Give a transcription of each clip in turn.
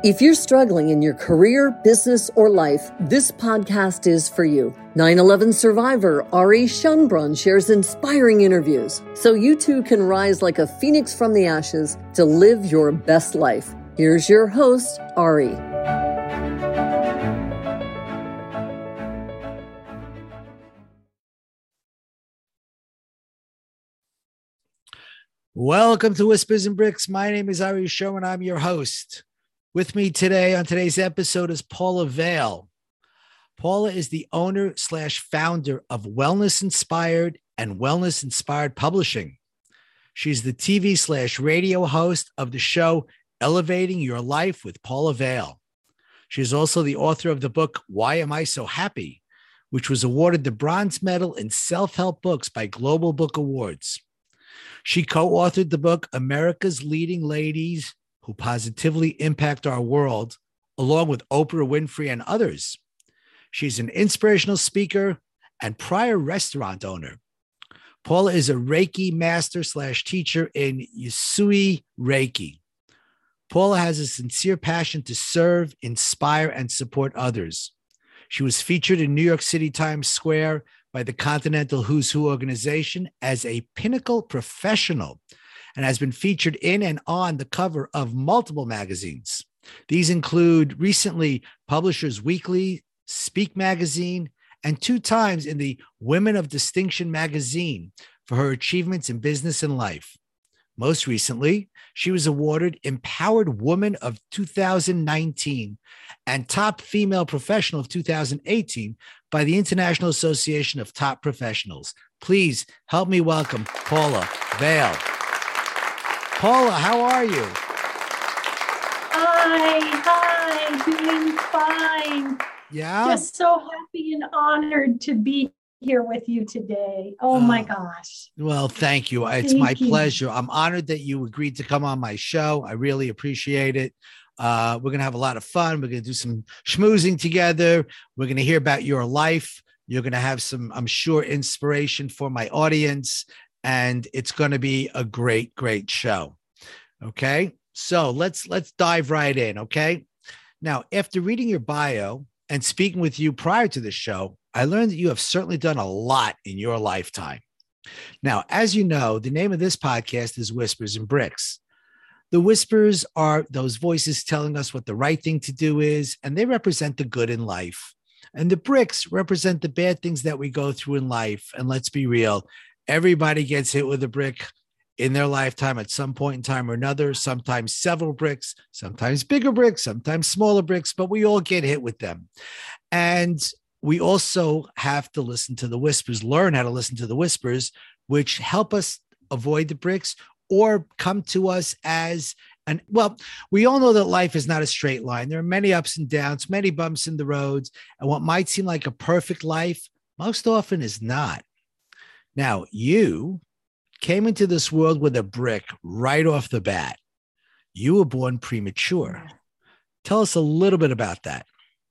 If you're struggling in your career, business, or life, this podcast is for you. 9/11 survivor Ari Schunbrunn shares inspiring interviews so you too can rise like a phoenix from the ashes to live your best life. Here's your host, Ari. Welcome to Whispers and Bricks. My name is Ari Sherman. I'm your host. With me today on today's episode is Paula Vail. Paula is the owner/founder of Wellness Inspired and Wellness Inspired Publishing. She's the TV/radio host of the show Elevating Your Life with Paula Vail. She's also the author of the book Why Am I So Happy, which was awarded the bronze medal in self-help books by Global Book Awards. She co-authored the book America's Leading Ladies Who Positively Impact Our World, along with Oprah Winfrey and others. She's an inspirational speaker and prior restaurant owner. Paula is a Reiki master/teacher in Usui Reiki. Paula has a sincere passion to serve, inspire, and support others. She was featured in New York City Times Square by the Continental Who's Who organization as a pinnacle professional and has been featured in and on the cover of multiple magazines. These include recently Publishers Weekly, Speak Magazine, and 2 times in the Women of Distinction magazine for her achievements in business and life. Most recently, she was awarded Empowered Woman of 2019 and Top Female Professional of 2018 by the International Association of Top Professionals. Please help me welcome Paula Vail. Paula, how are you? Hi, doing fine. Yeah. Just so happy and honored to be here with you today. Oh my gosh. Well, thank you. It's my pleasure. I'm honored that you agreed to come on my show. I really appreciate it. We're going to have a lot of fun. We're going to do some schmoozing together. We're going to hear about your life. You're going to have some, I'm sure, inspiration for my audience. And it's going to be a great, great show. Okay. So let's dive right in. Okay. Now, after reading your bio and speaking with you prior to the show, I learned that you have certainly done a lot in your lifetime. Now, as you know, the name of this podcast is Whispers and Bricks. The whispers are those voices telling us what the right thing to do is, and they represent the good in life. And the bricks represent the bad things that we go through in life. And let's be real, everybody gets hit with a brick in their lifetime at some point in time or another, sometimes several bricks, sometimes bigger bricks, sometimes smaller bricks, but we all get hit with them. And we also have to listen to the whispers, learn how to listen to the whispers, which help us avoid the bricks or come to us as we all know that life is not a straight line. There are many ups and downs, many bumps in the roads, and what might seem like a perfect life most often is not. Now, you came into this world with a brick right off the bat. You were born premature. Tell us a little bit about that.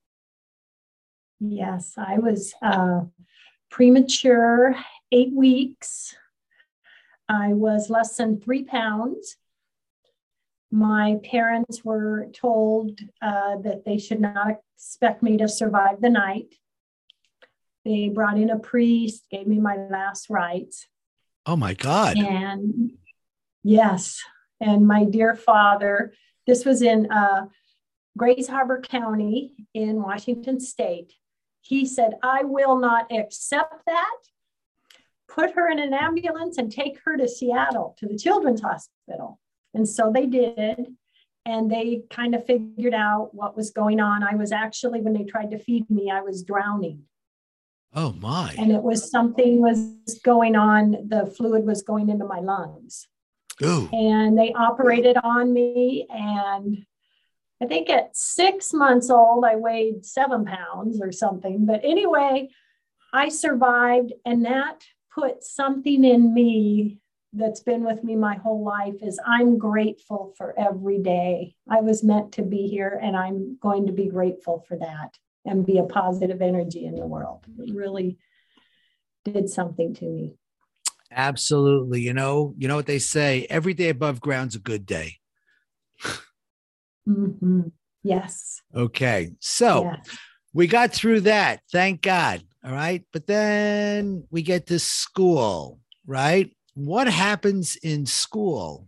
Yes, I was premature, 8 weeks. I was less than 3 pounds. My parents were told that they should not expect me to survive the night. They brought in a priest, gave me my last rites. Oh my God. And yes, and my dear father, this was in Grays Harbor County in Washington State. He said, I will not accept that. Put her in an ambulance and take her to Seattle, to the Children's Hospital. And so they did. And they kind of figured out what was going on. I was actually, when they tried to feed me, I was drowning. Oh my. And it was something was going on. The fluid was going into my lungs. Ooh. And they operated on me. And I think at 6 months old, I weighed 7 pounds or something. But anyway, I survived. And that put something in me that's been with me my whole life is I'm grateful for every day. I was meant to be here, and I'm going to be grateful for that and be a positive energy in the world. It really did something to me. Absolutely. You know what they say, every day above ground's a good day. Mm-hmm. Yes. Okay. So Yes. we got through that. Thank God. All right. But then we get to school, right? What happens in school?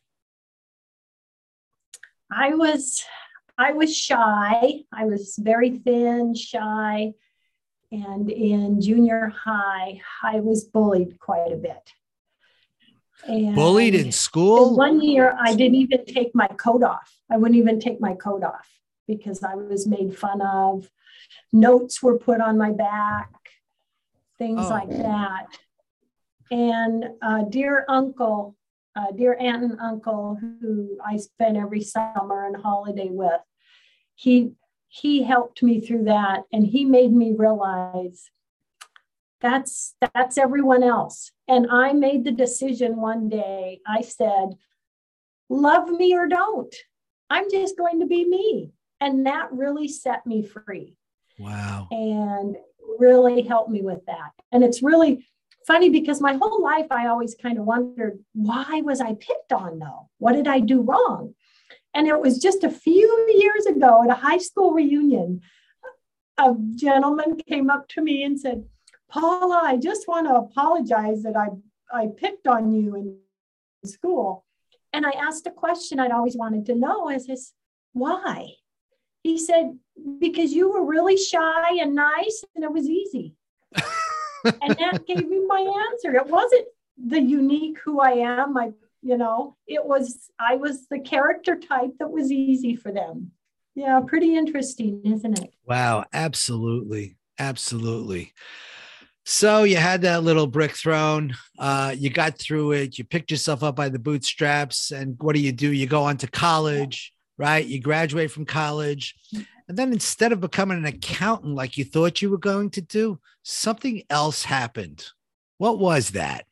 I was shy. I was very thin, shy. And in junior high, I was bullied quite a bit. And Bullied in school? one year, I didn't even take my coat off. I wouldn't even take my coat off because I was made fun of. Notes were put on my back, things like that. And dear aunt and uncle, who I spent every summer and holiday with, he helped me through that, and he made me realize that's everyone else. And I made the decision one day. I said, love me or don't. I'm just going to be me. And that really set me free. Wow. And really helped me with that. And it's really funny because my whole life, I always kind of wondered, why was I picked on though? What did I do wrong? And it was just a few years ago at a high school reunion, a gentleman came up to me and said, Paula, I just want to apologize that I picked on you in school. And I asked a question I'd always wanted to know is why? He said, because you were really shy and nice and it was easy. And that gave me my answer. It wasn't the unique who I am. I was the character type that was easy for them. Yeah, pretty interesting, isn't it? Wow, absolutely. Absolutely. So you had that little brick thrown, you got through it, you picked yourself up by the bootstraps, and what do? You go on to college, right? You graduate from college. And then instead of becoming an accountant like you thought you were going to do, something else happened. What was that?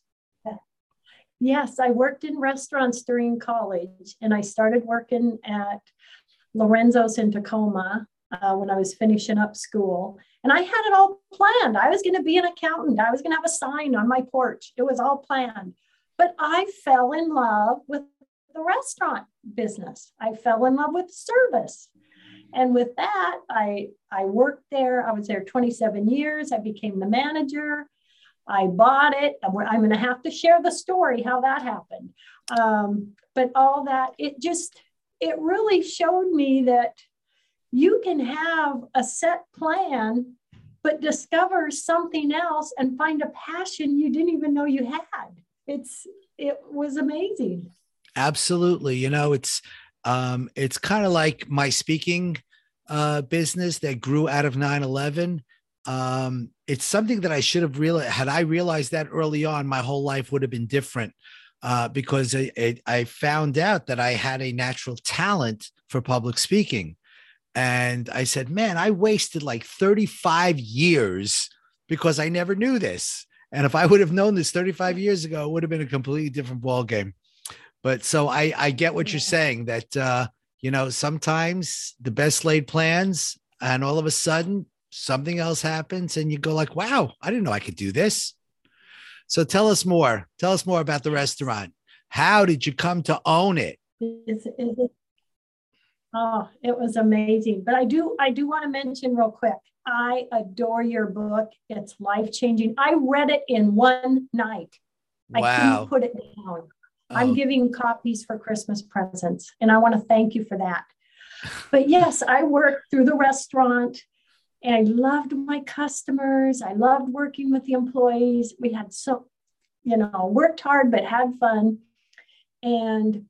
Yes, I worked in restaurants during college, and I started working at Lorenzo's in Tacoma when I was finishing up school. And I had it all planned. I was going to be an accountant. I was going to have a sign on my porch. It was all planned. But I fell in love with the restaurant business. I fell in love with service. And with that, I worked there. I was there 27 years. I became the manager. I bought it. I'm going to have to share the story, how that happened. But all that, it really showed me that you can have a set plan, but discover something else and find a passion you didn't even know you had. It was amazing. Absolutely. It's kind of like my speaking business that grew out of 9/11. It's something that I should have realized. Had I realized that early on, my whole life would have been different because I found out that I had a natural talent for public speaking. And I said, man, I wasted like 35 years because I never knew this. And if I would have known this 35 years ago, it would have been a completely different ballgame. But so I get what you're saying, that, sometimes the best laid plans, and all of a sudden something else happens and you go like, wow, I didn't know I could do this. So tell us more about the restaurant. How did you come to own it? Oh, it was amazing. But I do want to mention real quick, I adore your book. It's life-changing. I read it in one night. Wow. I couldn't put it down. I'm giving copies for Christmas presents, and I want to thank you for that. But yes, I worked through the restaurant, and I loved my customers. I loved working with the employees. We had worked hard, but had fun. And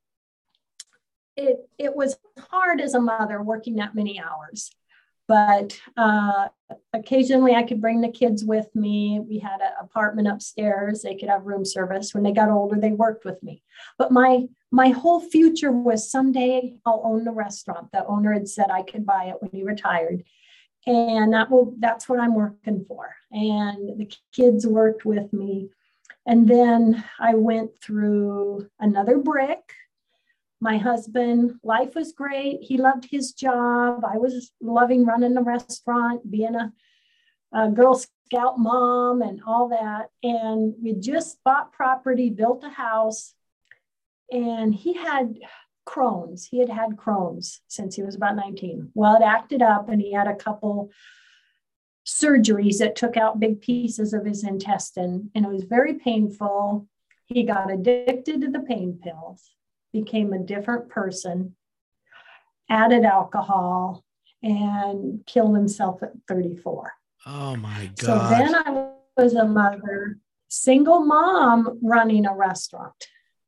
it was hard as a mother working that many hours, but occasionally I could bring the kids with me. We had an apartment upstairs. They could have room service. When they got older, they worked with me. But my whole future was someday I'll own the restaurant. The owner had said I could buy it when he retired. And that's what I'm working for. And the kids worked with me. And then I went through another brick. My husband, life was great. He loved his job. I was loving running the restaurant, being a Girl Scout mom and all that. And we just bought property, built a house. And he had Crohn's. He had had Crohn's since he was about 19. Well, it acted up and he had a couple surgeries that took out big pieces of his intestine, and it was very painful. He got addicted to the pain pills, became a different person, added alcohol, and killed himself at 34. Oh my God. So then I was a mother, single mom running a restaurant.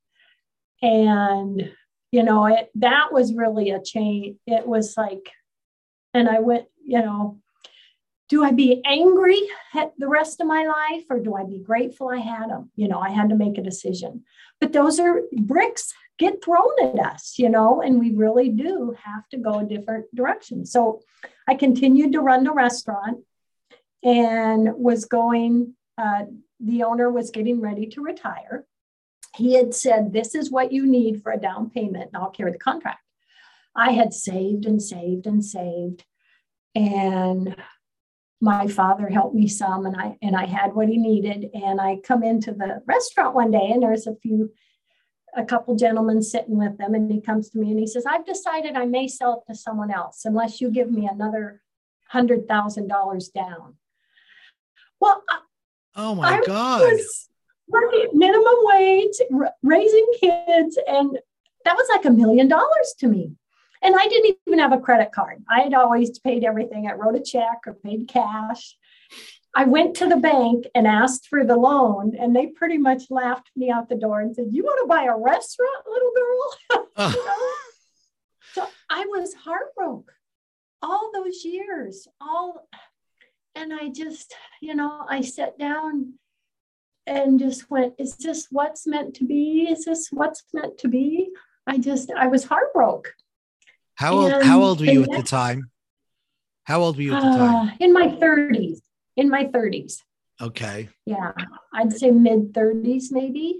And, you know, that was really a change. It was like, and I went, you know, do I be angry at the rest of my life, or do I be grateful I had them? You know, I had to make a decision. But those are bricks get thrown at us, you know, and we really do have to go a different direction. So I continued to run the restaurant and was going, the owner was getting ready to retire. He had said, this is what you need for a down payment, and I'll carry the contract. I had saved and saved and saved. And my father helped me some, and I had what he needed. And I come into the restaurant one day, and there's a couple gentlemen sitting with them. And he comes to me and he says, I've decided I may sell it to someone else unless you give me another $100,000 down. Well, oh my God. I was working minimum wage, raising kids, and that was like $1 million to me. And I didn't even have a credit card. I had always paid everything. I wrote a check or paid cash. I went to the bank and asked for the loan, and they pretty much laughed me out the door and said, you want to buy a restaurant, little girl? You know? So I was heartbroken all those years, and I just, you know, I sat down and just went, is this what's meant to be? Is this what's meant to be? I was heartbroken. How old were you at the time? How old were you at the time? In my 30s. In my 30s. Okay. Yeah, I'd say mid 30s maybe.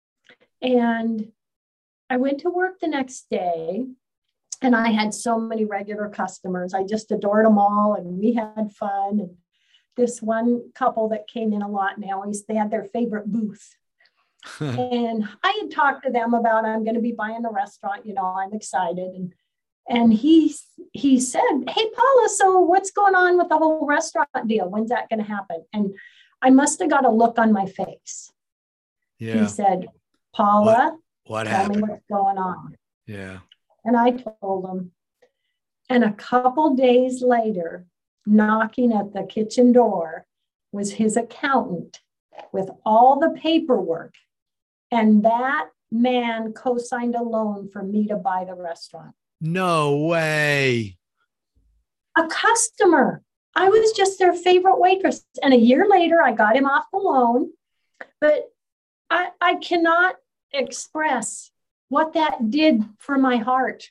And I went to work the next day, and I had so many regular customers. I just adored them all, and we had fun. And this one couple that came in a lot now, they had their favorite booth. And I had talked to them about, I'm going to be buying a restaurant, you know, I'm excited. And he said, hey, Paula, so what's going on with the whole restaurant deal? When's that going to happen? And I must have got a look on my face. Yeah. He said, Paula, what tell happened? me what's going on. Yeah. And I told him. And a couple days later, knocking at the kitchen door was his accountant with all the paperwork. And that man co-signed a loan for me to buy the restaurant. No way. A customer. I was just their favorite waitress. And a year later, I got him off the loan. But I cannot express what that did for my heart.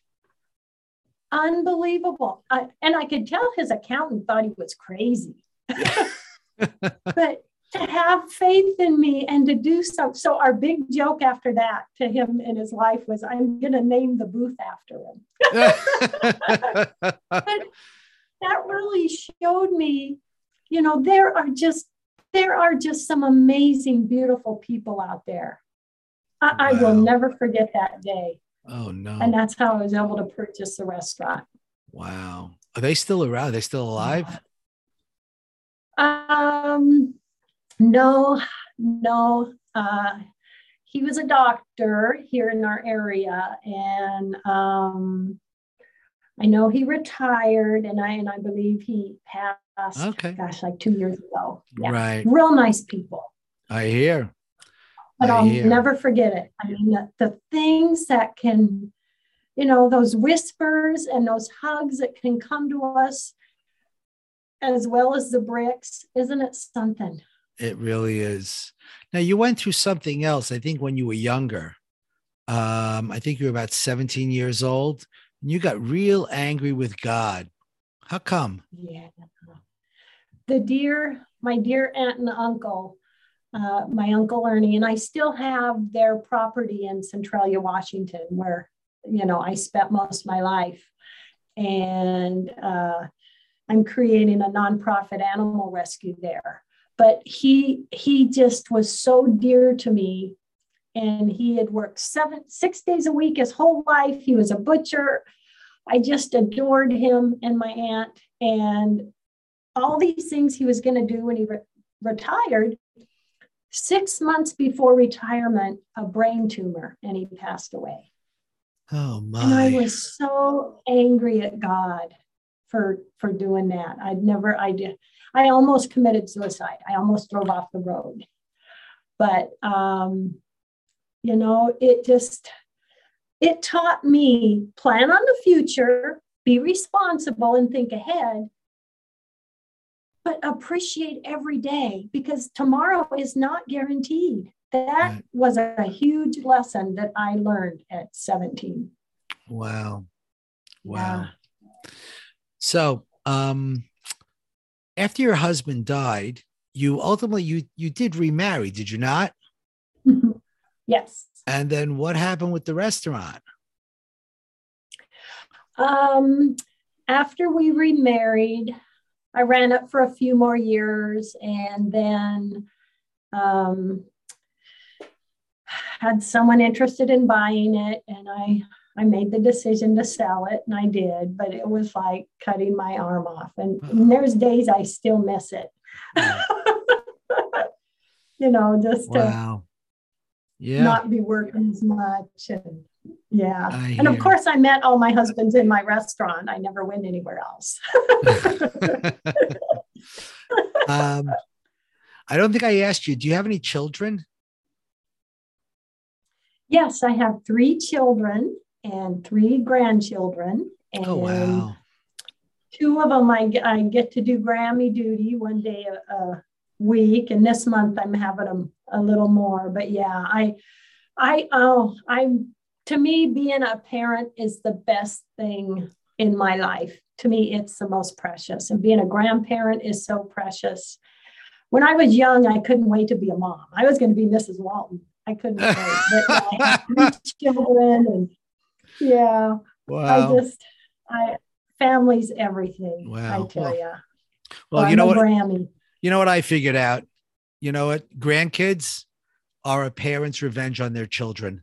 Unbelievable. And I could tell his accountant thought he was crazy. But to have faith in me and to do so. So our big joke after that to him in his life was, I'm going to name the booth after him. But that really showed me, you know, there are just some amazing, beautiful people out there. I will never forget that day. Oh, no. And that's how I was able to purchase the restaurant. Wow. Are they still around? Are they still alive? No. He was a doctor here in our area, and I know he retired, and I believe he passed. Okay. Gosh, like 2 years ago. Yeah. Right. Real nice people. I hear. But I'll never forget it. I mean, the things that can, you know, those whispers and those hugs that can come to us, as well as the bricks, isn't it something? It really is. Now, you went through something else, I think, when you were younger. I think you were about 17 years old, and you got real angry with God. How come? Yeah. My dear aunt and uncle, my Uncle Ernie, and I still have their property in Centralia, Washington, where, you know, I spent most of my life. And I'm creating a nonprofit animal rescue there. But he just was so dear to me. and he had worked 6 days a week his whole life. He was a butcher. I just adored him and my aunt, and all these things he was going to do when he retired. 6 months before retirement, a brain tumor, and he passed away. Oh my. And I was so angry at God for doing that. I almost committed suicide. I almost drove off the road. But, it taught me, plan on the future, be responsible and think ahead, but appreciate every day, because tomorrow is not guaranteed. That was a huge lesson that I learned at 17. Wow. Yeah. So, after your husband died, you ultimately, you did remarry, did you not? Yes. And then what happened with the restaurant? After we remarried, I ran it for a few more years, and then had someone interested in buying it, and I made the decision to sell it, and I did, but it was like cutting my arm off. And there's days I still miss it. Just to not be working as much. And and of course I met all my husbands in my restaurant. I never went anywhere else. I don't think I asked you, do you have any children? Yes, I have 3 children and 3 grandchildren. And oh, wow. 2 of them I get to do Grammy duty one day a week. And this month I'm having them a little more. But yeah, to me, being a parent is the best thing in my life. To me, it's the most precious. And being a grandparent is so precious. When I was young, I couldn't wait to be a mom. I was going to be Mrs. Walton. I couldn't wait. But I have 3 children, and wow. Family's everything. Wow. I tell you. Well, you know what? Grammy. You know what I figured out? You know what? Grandkids are a parent's revenge on their children.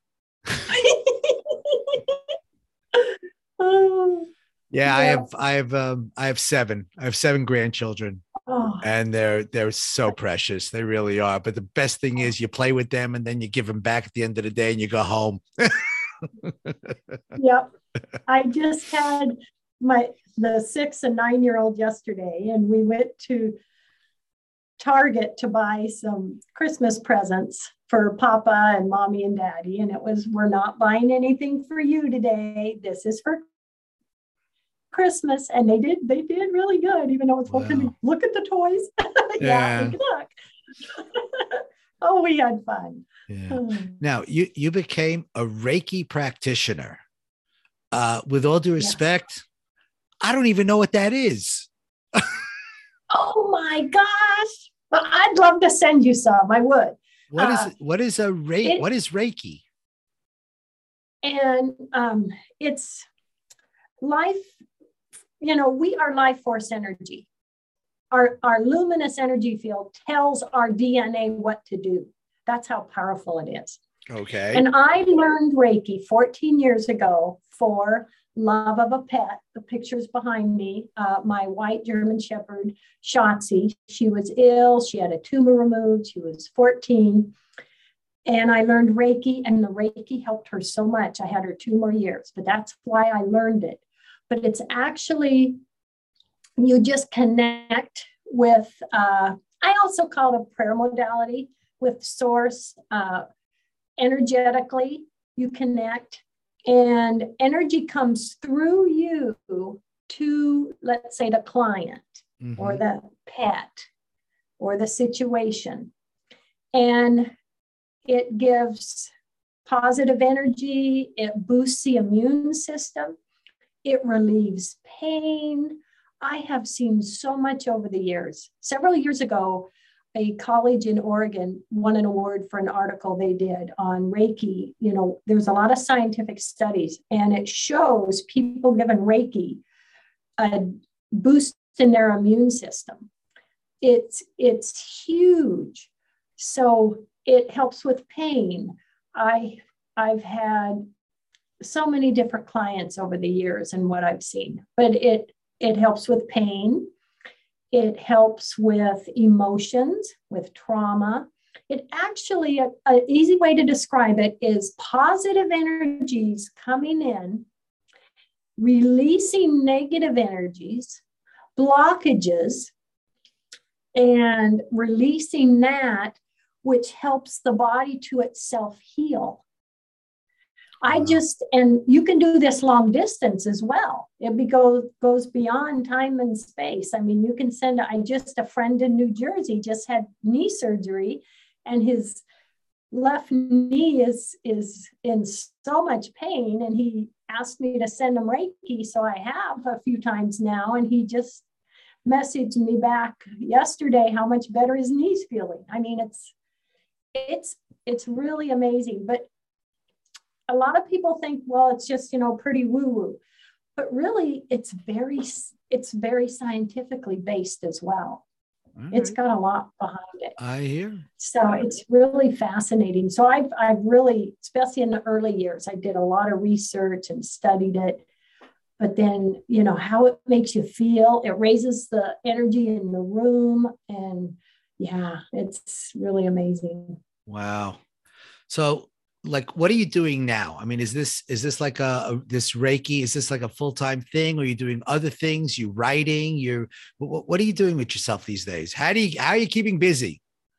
I have 7. I have 7 grandchildren. Oh. And they're so precious. They really are. But the best thing is you play with them and then you give them back at the end of the day and you go home. Yep. I just had the 6 and 9-year-old yesterday, and we went to Target to buy some Christmas presents for Papa and Mommy and Daddy. And it was, we're not buying anything for you today. This is for Christmas. And they did really good, even though it's look at the toys. Look. Oh, we had fun. Yeah. Now you became a Reiki practitioner. With all due respect, I don't even know what that is. Oh my gosh. Well, I'd love to send you some. I would. What is Reiki? And it's life. We are life force energy. Our luminous energy field tells our DNA what to do. That's how powerful it is. Okay. And I learned Reiki 14 years ago for love of a pet. The picture's behind me. My white German Shepherd, Shotzi. She was ill. She had a tumor removed. She was 14. And I learned Reiki, and the Reiki helped her so much. I had her 2 more years, but that's why I learned it. But it's actually, you just connect with, I also call it a prayer modality, with source. Energetically, you connect, and energy comes through you to, let's say, the client or the pet or the situation. And it gives positive energy. It boosts the immune system. It relieves pain. I have seen so much over the years. Several years ago, a college in Oregon won an award for an article they did on Reiki. There's a lot of scientific studies, and it shows people given Reiki a boost in their immune system. It's huge. So it helps with pain. I've had so many different clients over the years and what I've seen, but it helps with pain. It helps with emotions, with trauma. It actually, an easy way to describe it is positive energies coming in, releasing negative energies, blockages, and releasing that, which helps the body to itself heal. And you can do this long distance as well. It goes beyond time and space. I mean, you can a friend in New Jersey just had knee surgery, and his left knee is in so much pain. And he asked me to send him Reiki. So I have a few times now, and he just messaged me back yesterday how much better his knee's feeling. I mean, it's really amazing. But a lot of people think, well, it's just, pretty woo-woo, but really it's very scientifically based as well. Right. It's got a lot behind it. I hear. So it's really fascinating. So I've really, especially in the early years, I did a lot of research and studied it, but then, how it makes you feel, it raises the energy in the room. And yeah, it's really amazing. Wow. So, what are you doing now? I mean, is this like this Reiki? Is this like a full-time thing? Or are you doing other things? You writing? What are you doing with yourself these days? How are you keeping busy?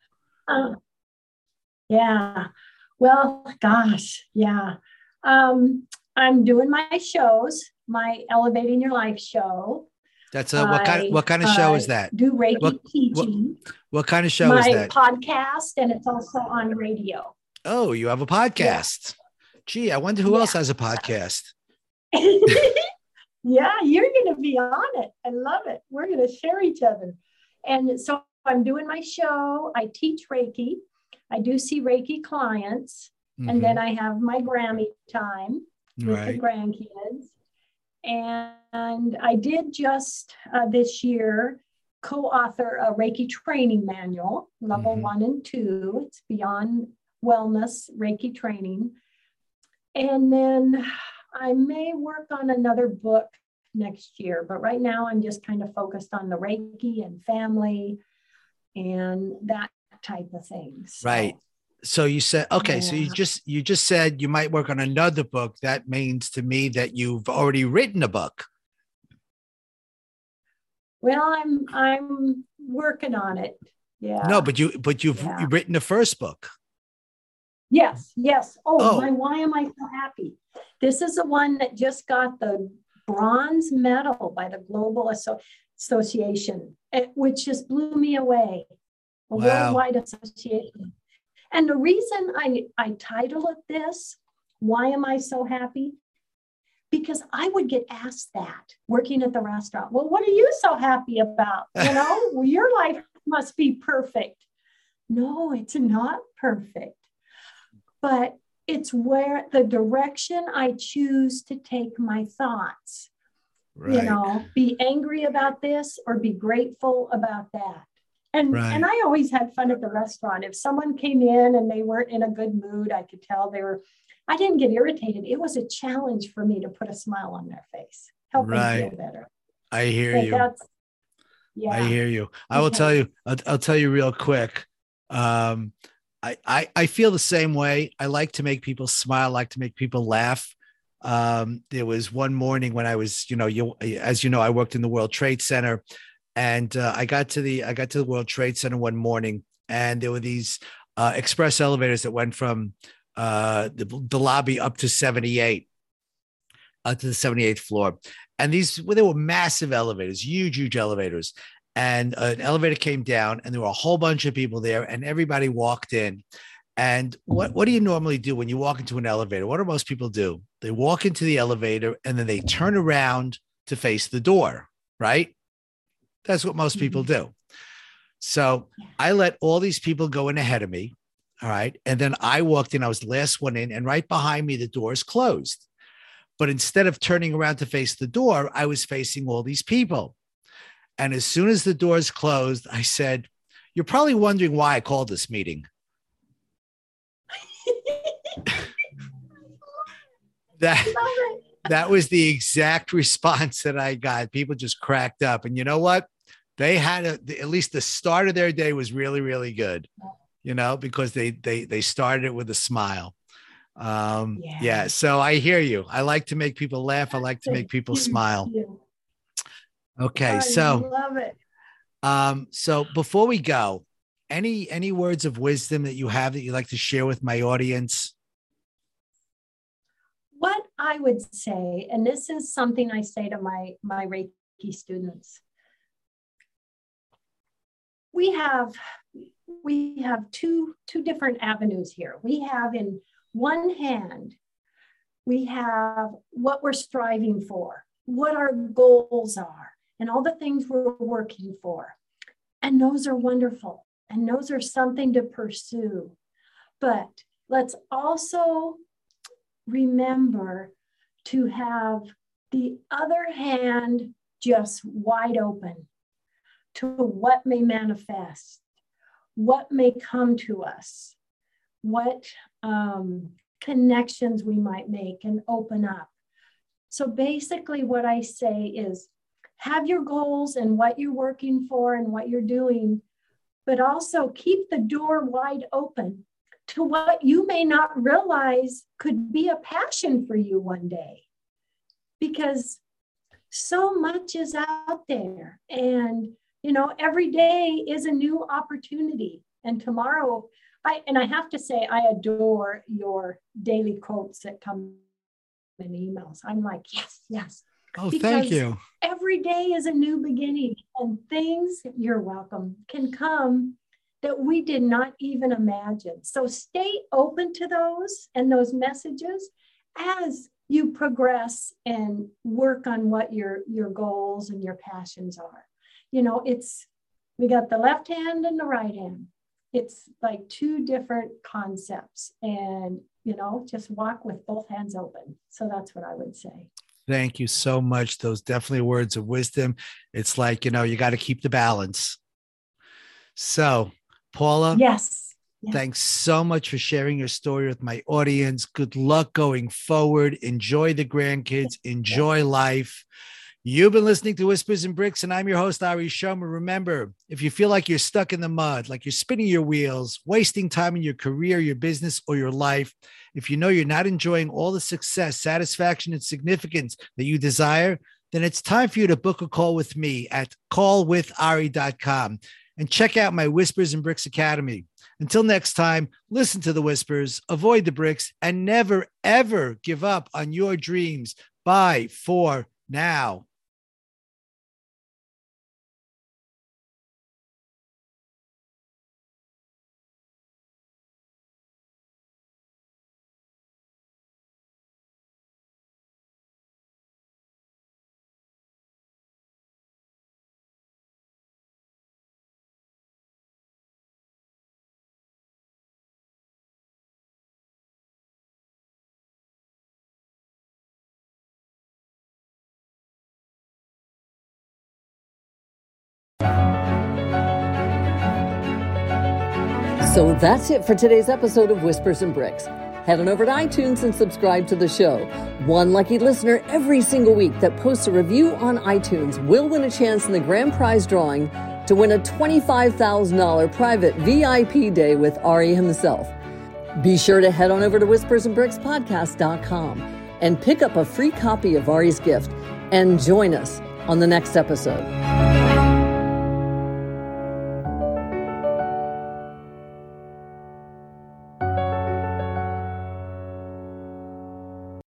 Yeah. Well, gosh, yeah. I'm doing my shows, my Elevating Your Life show. That's what kind of show is that? Do Reiki teaching. What kind of show is that? My podcast, and it's also on radio. Oh, you have a podcast. Yeah. Gee, I wonder who else has a podcast. Yeah, you're going to be on it. I love it. We're going to share each other. And so I'm doing my show. I teach Reiki. I do see Reiki clients. Mm-hmm. And then I have my Grammy time with the grandkids. And I did just this year co-author a Reiki training manual, level 1 and 2. It's Beyond Wellness Reiki training. And then I may work on another book next year, but right now I'm just kind of focused on the Reiki and family and that type of thing. Right. So you said, okay, so you just said you might work on another book. That means to me that you've already written a book. Well, I'm working on it. Yeah. No, but you've written the first book. Yes. Oh. Why am I so happy? This is the one that just got the bronze medal by the Global Association, which just blew me away. A worldwide association. And the reason I title it this, Why Am I So Happy? Because I would get asked that working at the restaurant. Well, what are you so happy about? Well, your life must be perfect. No, it's not perfect. But it's where the direction I choose to take my thoughts. Right. Be angry about this or be grateful about that. And I always had fun at the restaurant. If someone came in and they weren't in a good mood, I could tell I didn't get irritated. It was a challenge for me to put a smile on their face, help them feel better. I hear you. I hear you. I will tell you, I'll tell you real quick. I feel the same way. I like to make people smile, like to make people laugh. There was one morning when I was, as you know, I worked in the World Trade Center, and I got to the World Trade Center one morning, and there were these express elevators that went from the lobby up to 78, to the 78th floor. And they were massive elevators, huge elevators. And an elevator came down, and there were a whole bunch of people there, and everybody walked in. And what do you normally do when you walk into an elevator? What do most people do? They walk into the elevator, and then they turn around to face the door, right? That's what most people do. So I let all these people go in ahead of me. All right. And then I walked in, I was the last one in, and right behind me, the doors closed. But instead of turning around to face the door, I was facing all these people. And as soon as the doors closed, I said, "You're probably wondering why I called this meeting." That was the exact response that I got. People just cracked up. And you know what? They had at least the start of their day was really, really good, because they started it with a smile. Yeah. So I hear you. I like to make people laugh. I like to make people smile. Okay. So love it. So before we go, any words of wisdom that you have that you'd like to share with my audience? What I would say, and this is something I say to my Reiki students, we have two different avenues here. We have in one hand, we have what we're striving for, what our goals are, and all the things we're working for. And those are wonderful. And those are something to pursue. But let's also remember to have the other hand just wide open to what may manifest, what may come to us, what connections we might make and open up. So basically what I say is have your goals and what you're working for and what you're doing, but also keep the door wide open to what you may not realize could be a passion for you one day. Because so much is out there, and every day is a new opportunity. And tomorrow, I have to say, I adore your daily quotes that come in emails. I'm like, yes. Oh, thank you. Every day is a new beginning, and things, you're welcome, can come that we did not even imagine. So stay open to those and those messages as you progress and work on what your goals and your passions are. We got the left hand and the right hand. It's like two different concepts, and, just walk with both hands open. So that's what I would say. Thank you so much. Those definitely words of wisdom. It's like, you got to keep the balance. So, Paula. Yes. Thanks so much for sharing your story with my audience. Good luck going forward. Enjoy the grandkids. Enjoy life. You've been listening to Whispers and Bricks, and I'm your host, Ari Schomer. Remember, if you feel like you're stuck in the mud, like you're spinning your wheels, wasting time in your career, your business, or your life, if you know you're not enjoying all the success, satisfaction, and significance that you desire, then it's time for you to book a call with me at callwithari.com and check out my Whispers and Bricks Academy. Until next time, listen to the whispers, avoid the bricks, and never, ever give up on your dreams. Bye for now. So that's it for today's episode of Whispers and Bricks. Head on over to iTunes and subscribe to the show. One lucky listener every single week that posts a review on iTunes will win a chance in the grand prize drawing to win a $25,000 private VIP day with Ari himself. Be sure to head on over to whispersandbrickspodcast.com and pick up a free copy of Ari's gift and join us on the next episode.